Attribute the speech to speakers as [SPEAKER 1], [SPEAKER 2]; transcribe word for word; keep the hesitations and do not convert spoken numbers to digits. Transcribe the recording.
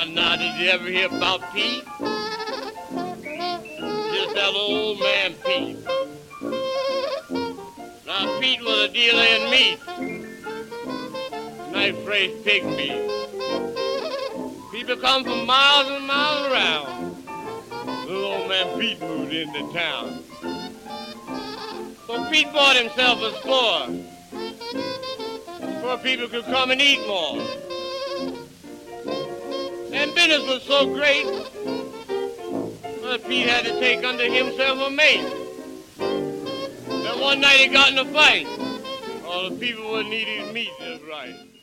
[SPEAKER 1] now, did you ever hear about Pete? Just that old man Pete. Now, Pete was a dealer in meat. Nice fresh pig meat. People come from miles and miles around. Little old man Pete moved into town. So Pete bought himself a store where people could come and eat more. And business was so great that Pete had to take unto himself a mate. Then one night he got in a fight. All the people wouldn't eat his meat just right.